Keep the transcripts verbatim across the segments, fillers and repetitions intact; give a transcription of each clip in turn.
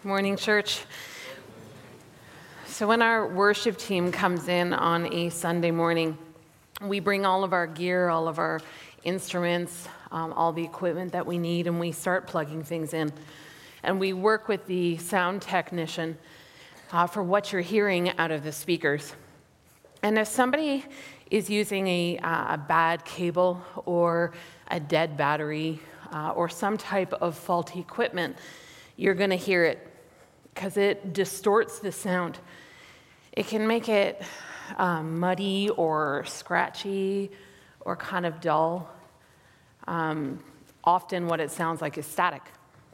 Morning, church. So when our worship team comes in on a Sunday morning, we bring all of our gear, all of our instruments, um, all the equipment that we need, and we start plugging things in. And we work with the sound technician uh, for what you're hearing out of the speakers. And if somebody is using a, uh, a bad cable or a dead battery uh, or some type of faulty equipment, you're going to hear it because it distorts the sound. It can make it um, muddy or scratchy or kind of dull. Um, often what it sounds like is static.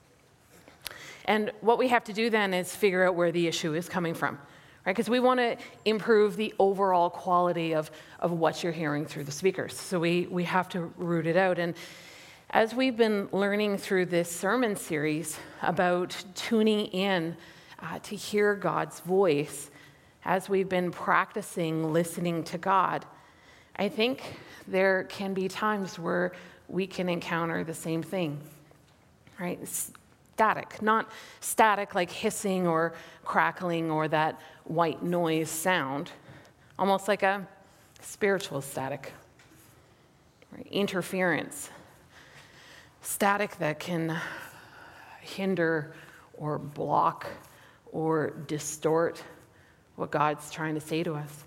And what we have to do then is figure out where the issue is coming from, right? Because we want to improve the overall quality of, of what you're hearing through the speakers. So we, we have to root it out. And as we've been learning through this sermon series about tuning in uh, to hear God's voice, as we've been practicing listening to God, I think there can be times where we can encounter the same thing, right? Static, not static like hissing or crackling or that white noise sound, almost like a spiritual static, right? Interference. Static that can hinder or block or distort what God's trying to say to us.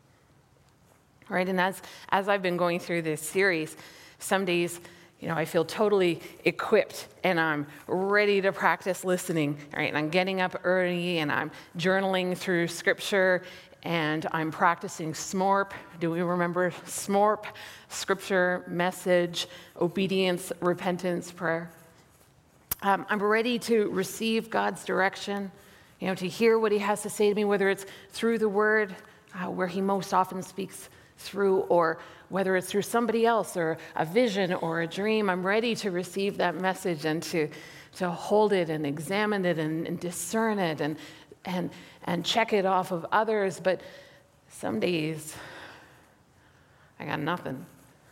Right? And as, as I've been going through this series, some days, you know, I feel totally equipped and I'm ready to practice listening. Right? And I'm getting up early and I'm journaling through scripture and I'm practicing S M O R P. Do we remember S M O R P? Scripture, message, obedience, repentance, prayer. Um, I'm ready to receive God's direction, you know, to hear what he has to say to me, whether it's through the word, uh, where he most often speaks through, or whether it's through somebody else or a vision or a dream. I'm ready to receive that message and to, to hold it and examine it and, and discern it and, and, and check it off of others. But some days, I got nothing.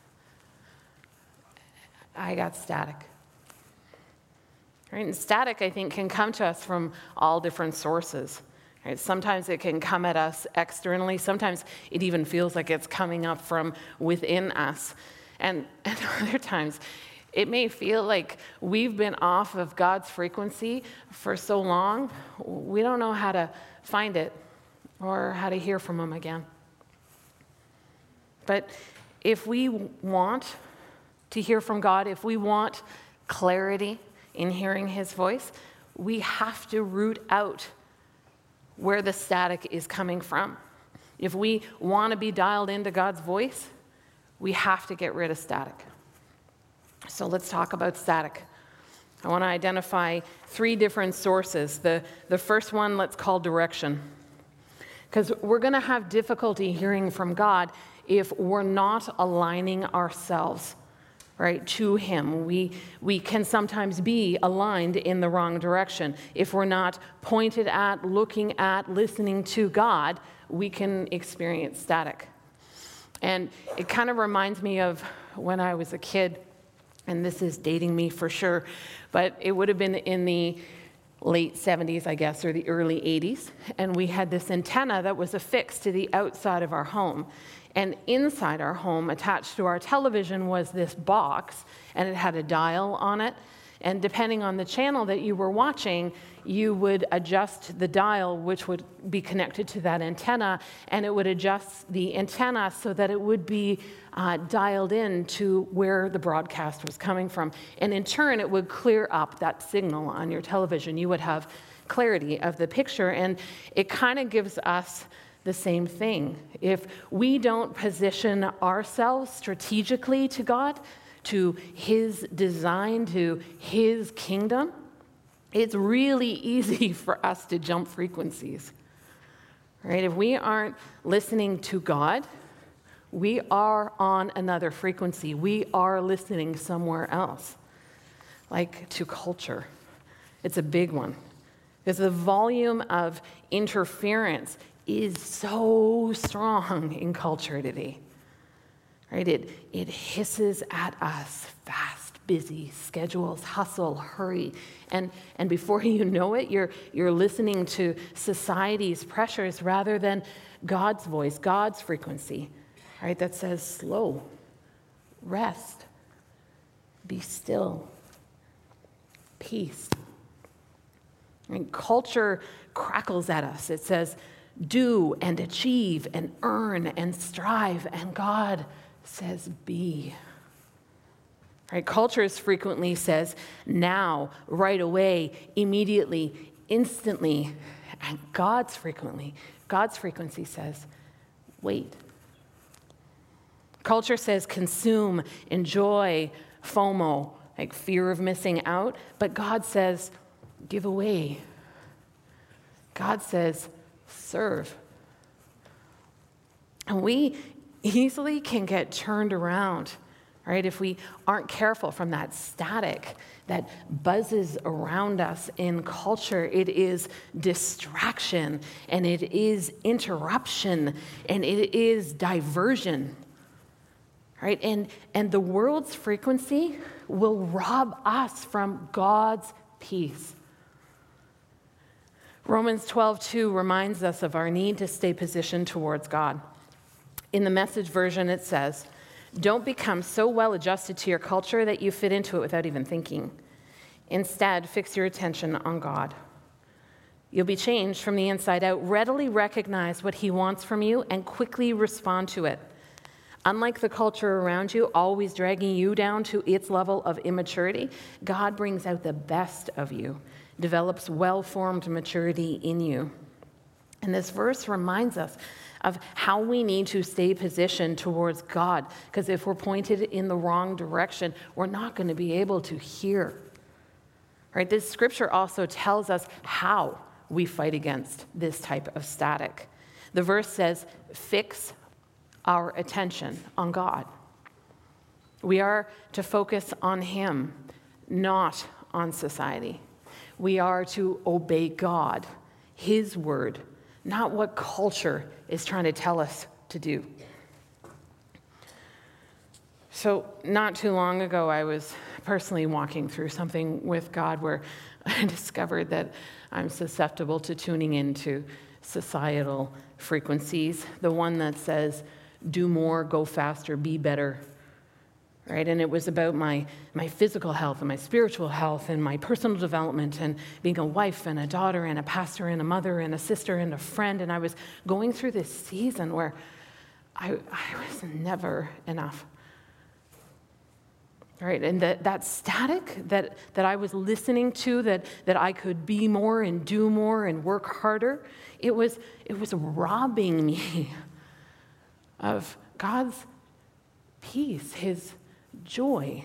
I got static. Right? And static, I think, can come to us from all different sources. Right? Sometimes it can come at us externally. Sometimes it even feels like it's coming up from within us. And, and other times, it may feel like we've been off of God's frequency for so long, we don't know how to find it or how to hear from him again. But if we want to hear from God, if we want clarity in hearing his voice, we have to root out where the static is coming from. If we want to be dialed into God's voice, we have to get rid of static. So let's talk about static. I want to identify three different sources. The, the first one, let's call direction. Because we're going to have difficulty hearing from God if we're not aligning ourselves, right, to him. We, we can sometimes be aligned in the wrong direction. If we're not pointed at, looking at, listening to God, we can experience static. And it kind of reminds me of when I was a kid, and this is dating me for sure, but it would have been in the late seventies, I guess, or the early eighties, and we had this antenna that was affixed to the outside of our home. And inside our home, attached to our television, was this box, and it had a dial on it. And depending on the channel that you were watching, you would adjust the dial, which would be connected to that antenna, and it would adjust the antenna so that it would be uh, dialed in to where the broadcast was coming from. And in turn, it would clear up that signal on your television. You would have clarity of the picture, and it kind of gives us the same thing. If we don't position ourselves strategically to God, to his design, to his kingdom, it's really easy for us to jump frequencies, right? If we aren't listening to God, we are on another frequency. We are listening somewhere else, like to culture. It's a big one. Because the volume of interference is so strong in culture today, right? It, it hisses at us fast, busy, schedules, hustle, hurry. And, and before you know it, you're, you're listening to society's pressures rather than God's voice, God's frequency, right? That says slow, rest, be still, peace. And culture crackles at us. It says, do and achieve and earn and strive. And God says, be. Right? Culture frequently says, now, right away, immediately, instantly. And God's frequently, God's frequency says, wait. Culture says, consume, enjoy, FOMO, like fear of missing out. But God says, give away. God says, serve. And we easily can get turned around, right? If we aren't careful from that static that buzzes around us in culture. It is distraction, and it is interruption, and it is diversion, right? And, and the world's frequency will rob us from God's peace. Romans twelve two reminds us of our need to stay positioned towards God. In the Message version, it says, don't become so well adjusted to your culture that you fit into it without even thinking. Instead, fix your attention on God. You'll be changed from the inside out. Readily recognize what he wants from you and quickly respond to it. Unlike the culture around you, always dragging you down to its level of immaturity, God brings out the best of you, develops well-formed maturity in you. And this verse reminds us of how we need to stay positioned towards God, because if we're pointed in the wrong direction, we're not going to be able to hear. Right? This scripture also tells us how we fight against this type of static. The verse says, fix our attention on God. We are to focus on him, not on society. We are to obey God, his word, not what culture is trying to tell us to do. So not too long ago, I was personally walking through something with God where I discovered that I'm susceptible to tuning into societal frequencies, the one that says, do more, go faster, be better, right? And it was about my, my physical health and my spiritual health and my personal development and being a wife and a daughter and a pastor and a mother and a sister and a friend. And I was going through this season where I, I was never enough. Right, and that, that static that, that I was listening to, that, that I could be more and do more and work harder, it was, it was robbing me of God's peace, his joy.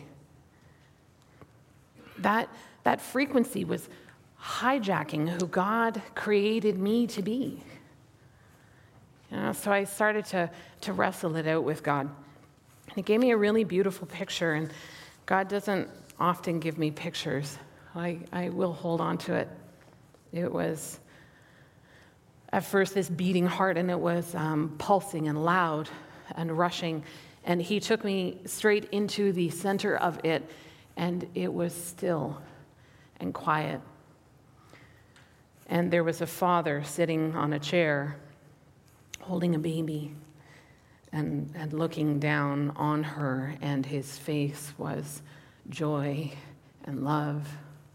That, that frequency was hijacking who God created me to be. You know, so I started to, to wrestle it out with God. And it gave me a really beautiful picture, and God doesn't often give me pictures. I, I will hold on to it. It was, at first, this beating heart, and it was um, pulsing and loud and rushing. And he took me straight into the center of it, and it was still and quiet. And there was a father sitting on a chair, holding a baby. And, and looking down on her, and his face was joy and love.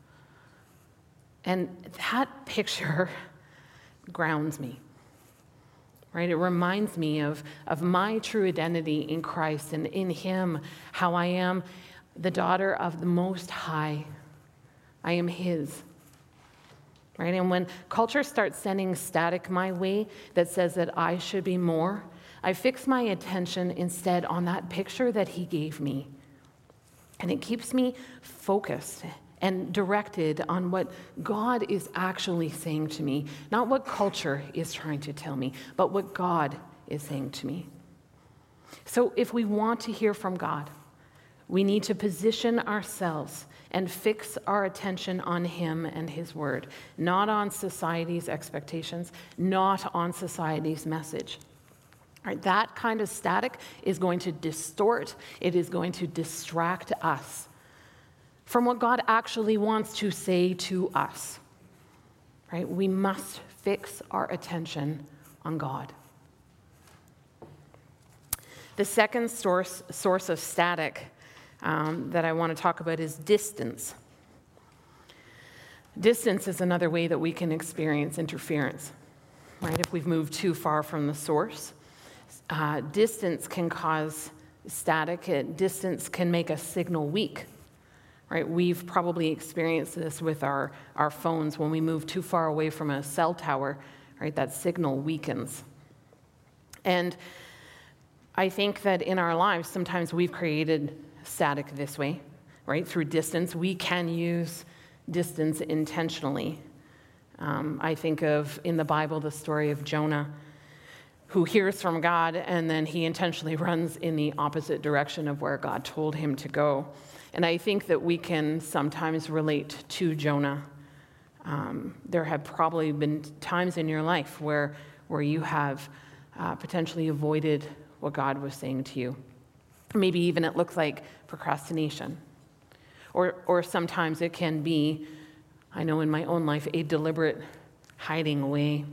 And that picture grounds me, right? It reminds me of, of my true identity in Christ and in him, how I am the daughter of the Most High. I am his. Right? And when culture starts sending static my way that says that I should be more, I fix my attention instead on that picture that he gave me. And it keeps me focused and directed on what God is actually saying to me, not what culture is trying to tell me, but what God is saying to me. So if we want to hear from God, we need to position ourselves and fix our attention on him and his word, not on society's expectations, not on society's message. Right, that kind of static is going to distort, it is going to distract us from what God actually wants to say to us. Right? We must fix our attention on God. The second source, source of static um, that I want to talk about is distance. Distance is another way that we can experience interference, right? If we've moved too far from the source. Uh, distance can cause static. It, distance can make a signal weak, right? We've probably experienced this with our, our phones. When we move too far away from a cell tower, right, that signal weakens. And I think that in our lives, sometimes we've created static this way, right? Through distance. We can use distance intentionally. Um, I think of, in the Bible, the story of Jonah, who hears from God, and then he intentionally runs in the opposite direction of where God told him to go. And I think that we can sometimes relate to Jonah. Um, there have probably been times in your life where, where you have uh, potentially avoided what God was saying to you. Maybe even it looks like procrastination. Or, or sometimes it can be, I know in my own life, a deliberate hiding away.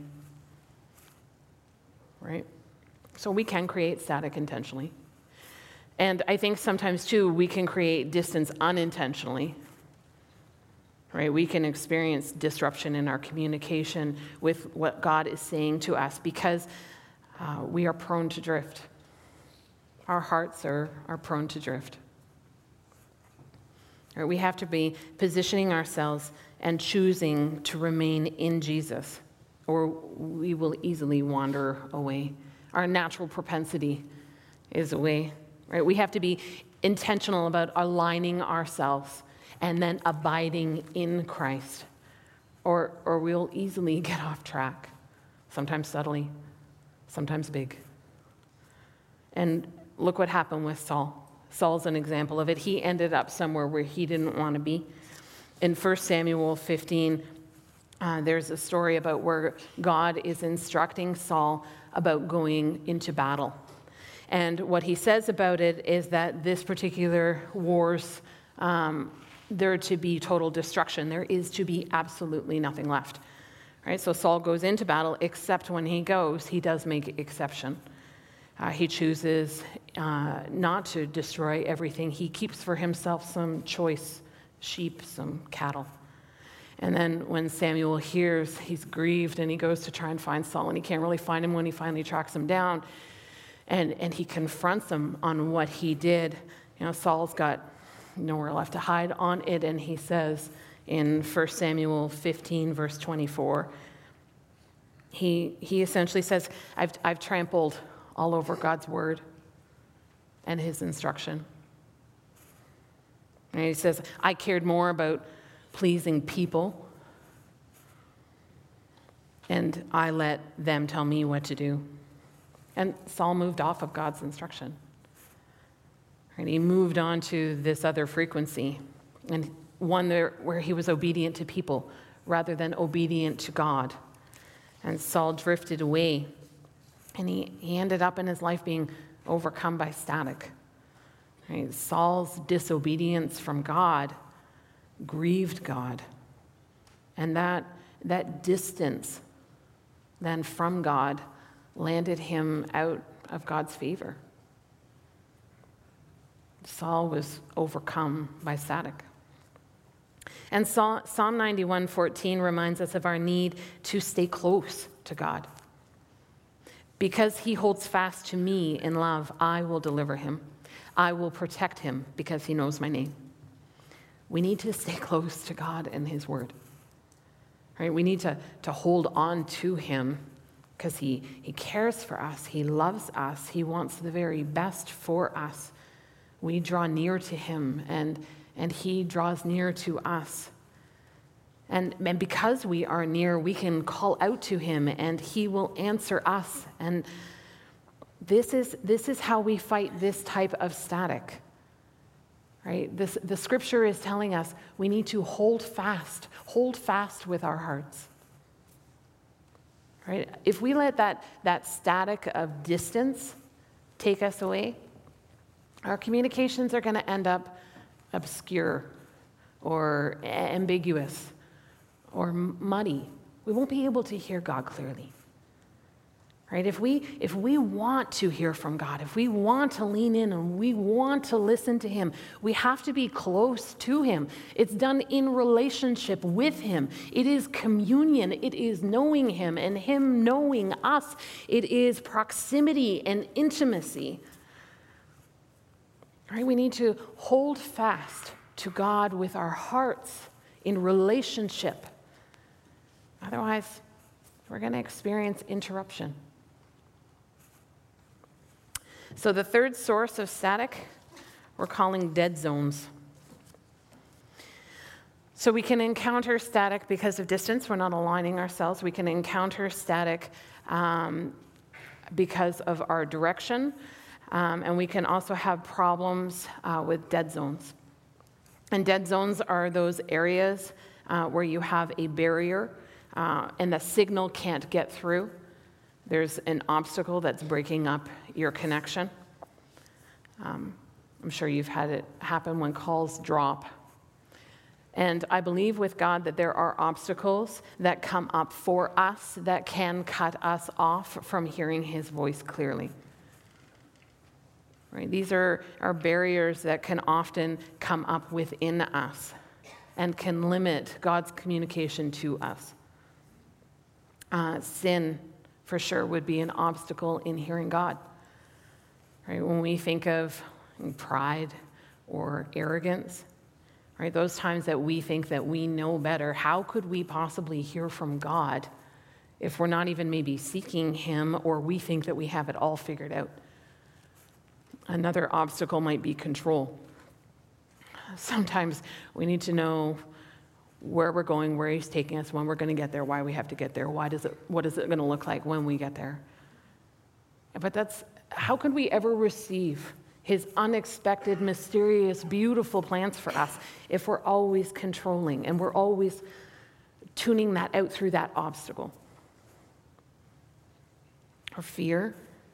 Right? So we can create static intentionally. And I think sometimes, too, we can create distance unintentionally. Right? We can experience disruption in our communication with what God is saying to us because uh, we are prone to drift. Our hearts are, are prone to drift. Right? We have to be positioning ourselves and choosing to remain in Jesus, or we will easily wander away. Our natural propensity is away. Right? We have to be intentional about aligning ourselves and then abiding in Christ, or, or we'll easily get off track, sometimes subtly, sometimes big. And look what happened with Saul. Saul's an example of it. He ended up somewhere where he didn't want to be. In First Samuel fifteen, uh, there's a story about where God is instructing Saul about going into battle. And what he says about it is that this particular war's, um, there to be total destruction. There is to be absolutely nothing left. Right? So Saul goes into battle, except when he goes, he does make exception. Uh, he chooses uh, not to destroy everything. He keeps for himself some choice sheep, some cattle. And then when Samuel hears, he's grieved, and he goes to try and find Saul, and he can't really find him when he finally tracks him down. And, and he confronts him on what he did. You know, Saul's got nowhere left to hide on it, and he says in First Samuel fifteen, verse twenty-four, he, he essentially says, I've, I've trampled all over God's word and his instruction. And he says, I cared more about pleasing people, and I let them tell me what to do. And Saul moved off of God's instruction. And he moved on to this other frequency, and one there where he was obedient to people rather than obedient to God. And Saul drifted away. And he, he ended up in his life being overcome by static. Right? Saul's disobedience from God grieved God. And that, that distance then from God landed him out of God's favor. Saul was overcome by static. And Psalm ninety-one fourteen reminds us of our need to stay close to God. Because he holds fast to me in love, I will deliver him. I will protect him because he knows my name. We need to stay close to God and his word. Right? We need to, to hold on to him because he, he cares for us. He loves us. He wants the very best for us. We draw near to him, and, and he draws near to us. And, and because we are near, we can call out to him, and he will answer us. And this is, this is how we fight this type of static. Right? This, the scripture is telling us we need to hold fast, hold fast with our hearts. Right? If we let that, that static of distance take us away, our communications are going to end up obscure, or ambiguous or muddy, we won't be able to hear God clearly. Right? If we if we want to hear from God, if we want to lean in and we want to listen to him, we have to be close to him. It's done in relationship with him. It is communion. It is knowing him and him knowing us. It is proximity and intimacy. Right? We need to hold fast to God with our hearts in relationship. Otherwise, we're going to experience interruption. So the third source of static, we're calling dead zones. So we can encounter static because of distance. We're not aligning ourselves. We can encounter static um, because of our direction. Um, and we can also have problems uh, with dead zones. And dead zones are those areas uh, where you have a barrier uh, and the signal can't get through. There's an obstacle that's breaking up your connection. Um, I'm sure you've had it happen when calls drop. And I believe with God that there are obstacles that come up for us that can cut us off from hearing his voice clearly. Right? These are, are barriers that can often come up within us and can limit God's communication to us. Uh, sin, for sure, would be an obstacle in hearing God. Right? When we think of pride or arrogance, right? Those times that we think that we know better, how could we possibly hear from God if we're not even maybe seeking him or we think that we have it all figured out? Another obstacle might be control. Sometimes we need to know where we're going, where he's taking us, when we're going to get there, why we have to get there, why does it, what is it going to look like when we get there. But that's, how could we ever receive his unexpected, mysterious, beautiful plans for us if we're always controlling and we're always tuning that out through that obstacle? Or fear.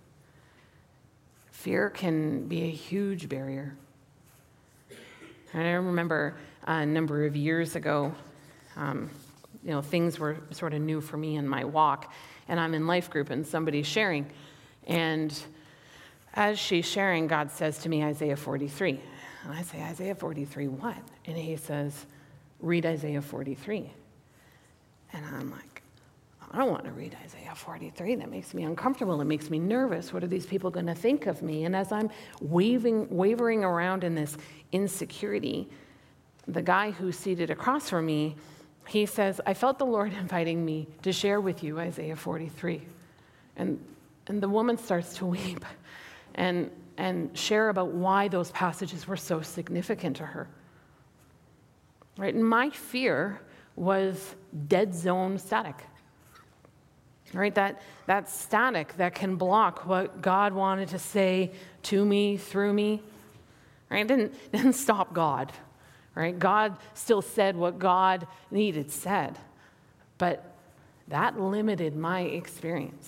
Fear can be a huge barrier. And I remember a number of years ago, um, you know, things were sort of new for me in my walk, and I'm in life group and somebody's sharing, and as she's sharing, God says to me, Isaiah forty-three. And I say, Isaiah forty-three, what? And he says, read Isaiah forty-three. And I'm like, I don't want to read Isaiah forty-three. That makes me uncomfortable. It makes me nervous. What are these people going to think of me? And as I'm waving, wavering around in this insecurity, the guy who's seated across from me, he says, I felt the Lord inviting me to share with you Isaiah forty-three. And, and the woman starts to weep and, and share about why those passages were so significant to her. Right? And my fear was dead zone static. Right? That, that static that can block what God wanted to say to me, through me. Right? It didn't, didn't stop God. Right? God still said what God needed said. But that limited my experience.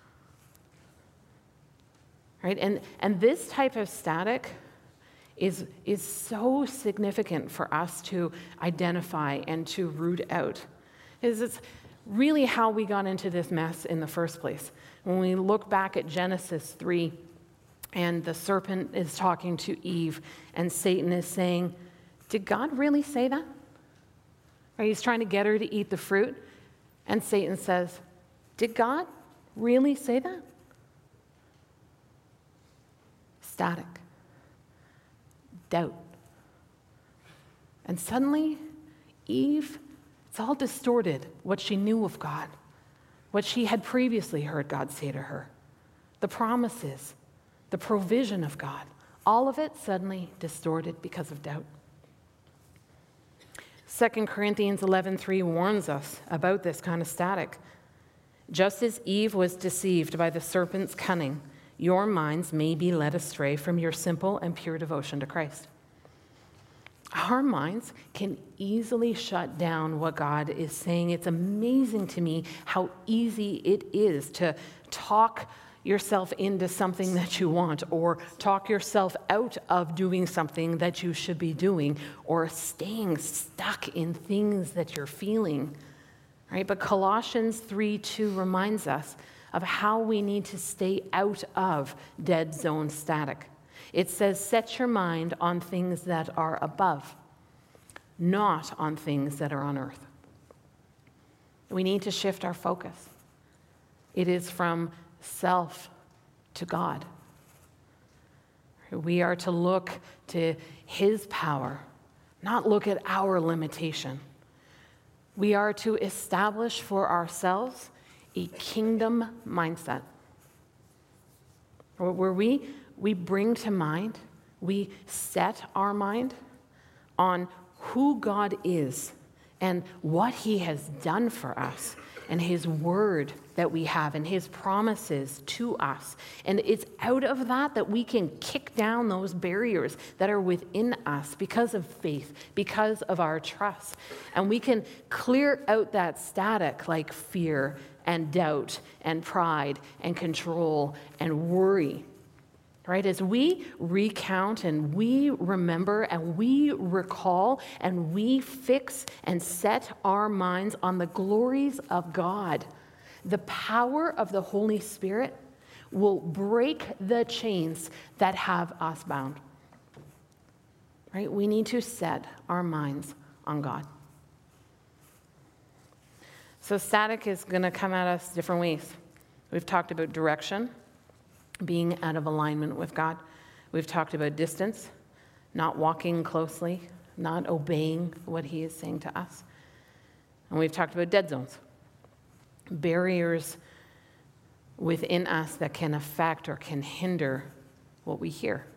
Right? And, and this type of static is, is so significant for us to identify and to root out. Is it's really how we got into this mess in the first place. When we look back at Genesis three, and the serpent is talking to Eve, and Satan is saying, did God really say that? Right? He's trying to get her to eat the fruit, and Satan says, did God really say that? Static. Doubt. And suddenly, Eve, it's all distorted, what she knew of God, what she had previously heard God say to her, the promises, the provision of God, all of it suddenly distorted because of doubt. Second Corinthians eleven three warns us about this kind of static. Just as Eve was deceived by the serpent's cunning, your minds may be led astray from your simple and pure devotion to Christ. Our minds can easily shut down what God is saying. It's amazing to me how easy it is to talk yourself into something that you want, or talk yourself out of doing something that you should be doing, or staying stuck in things that you're feeling, right? But Colossians three two reminds us of how we need to stay out of dead zone static. It says, set your mind on things that are above, not on things that are on earth. We need to shift our focus. It is from self to God. We are to look to his power, not look at our limitation. We are to establish for ourselves a kingdom mindset, where we, we bring to mind, we set our mind on who God is and what he has done for us, and his word that we have, and his promises to us. And it's out of that that we can kick down those barriers that are within us because of faith, because of our trust. And we can clear out that static like fear and doubt and pride and control and worry. Right? As we recount and we remember and we recall and we fix and set our minds on the glories of God, the power of the Holy Spirit will break the chains that have us bound. Right? We need to set our minds on God. So static is going to come at us different ways. We've talked about direction, being out of alignment with God. We've talked about distance, not walking closely, not obeying what he is saying to us. And we've talked about dead zones, barriers within us that can affect or can hinder what we hear.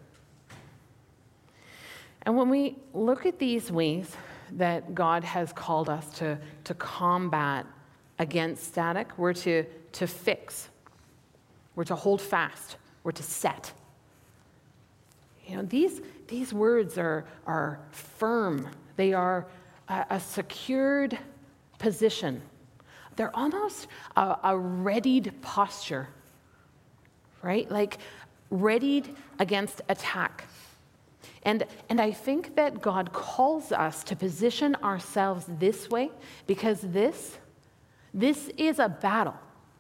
And when we look at these ways that God has called us to, to combat against static, we're to, to fix. We're to hold fast. We're to set. You know, these, these words are, are firm. They are a, a secured position. They're almost a, a readied posture, right? Like readied against attack. And, and I think that God calls us to position ourselves this way because this, this is a battle.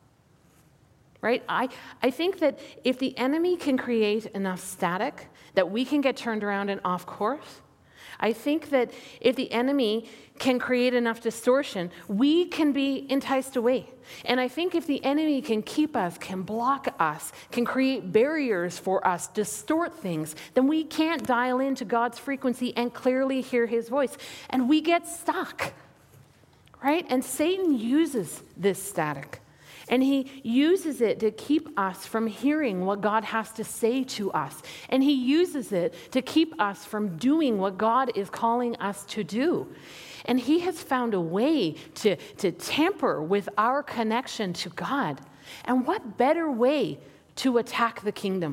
Right? I, I think that if the enemy can create enough static that we can get turned around and off course, I think that if the enemy can create enough distortion, we can be enticed away. And I think if the enemy can keep us, can block us, can create barriers for us, distort things, then we can't dial into God's frequency and clearly hear his voice. And we get stuck. Right? And Satan uses this static. And he uses it to keep us from hearing what God has to say to us. And he uses it to keep us from doing what God is calling us to do. And he has found a way to, to tamper with our connection to God. And what better way to attack the kingdom?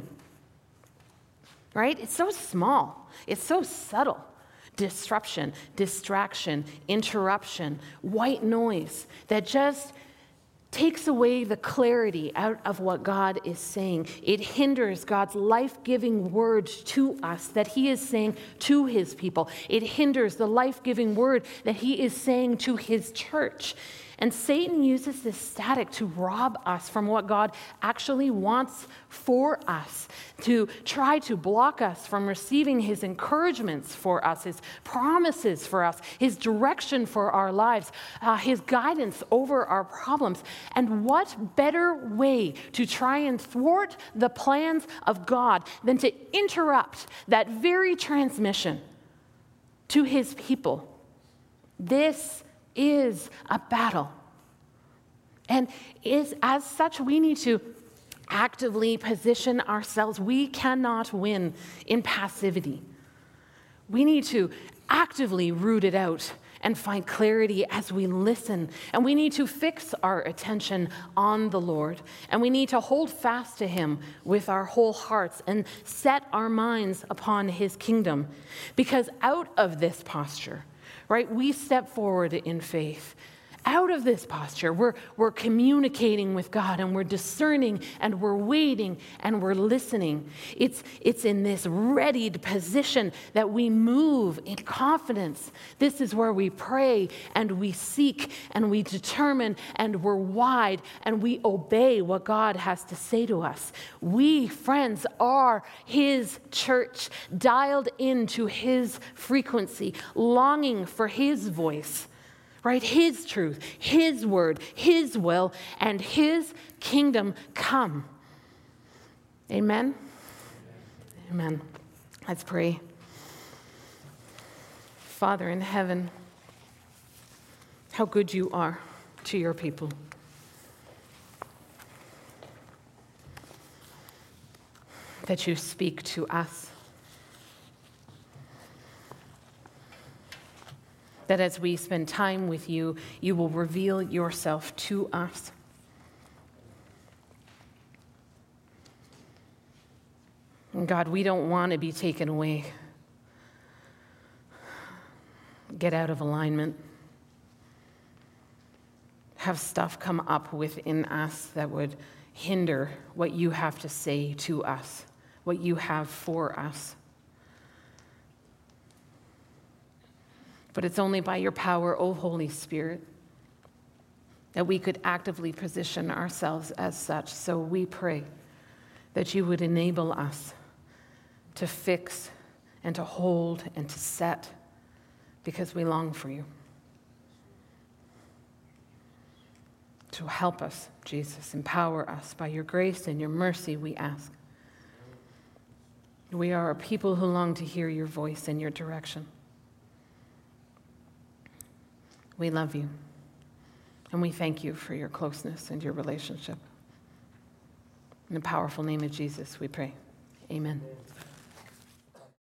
Right? It's so small. It's so subtle. Disruption, distraction, interruption, white noise that just takes away the clarity out of what God is saying. It hinders God's life-giving word to us that he is saying to his people. It hinders the life-giving word that he is saying to his church. And Satan uses this static to rob us from what God actually wants for us, to try to block us from receiving his encouragements for us, his promises for us, his direction for our lives, uh, his guidance over our problems. And what better way to try and thwart the plans of God than to interrupt that very transmission to his people? This is a battle. And is as such, we need to actively position ourselves. We cannot win in passivity. We need to actively root it out and find clarity as we listen. And we need to fix our attention on the Lord. And we need to hold fast to him with our whole hearts and set our minds upon his kingdom. Because out of this posture, right, we step forward in faith. out of this posture, we're, we're communicating with God, and we're discerning, and we're waiting, and we're listening. It's, it's in this readied position that we move in confidence. This is where we pray, and we seek, and we determine, and we're wide, and we obey what God has to say to us. We, friends, are His church, dialed into His frequency, longing for His voice. Right? His truth, His word, His will, and His kingdom come. Amen? Amen. Let's pray. Father in heaven, how good you are to your people. That you speak to us. That as we spend time with you, you will reveal yourself to us. And God, we don't want to be taken away. Get out of alignment. Have stuff come up within us that would hinder what you have to say to us, what you have for us. But it's only by your power, O Holy Spirit, that we could actively position ourselves as such. So we pray that you would enable us to fix and to hold and to set, because we long for you. So help us, Jesus. Empower us by your grace and your mercy, we ask. We are a people who long to hear your voice and your direction. We love you, and we thank you for your closeness and your relationship. In the powerful name of Jesus, we pray. Amen.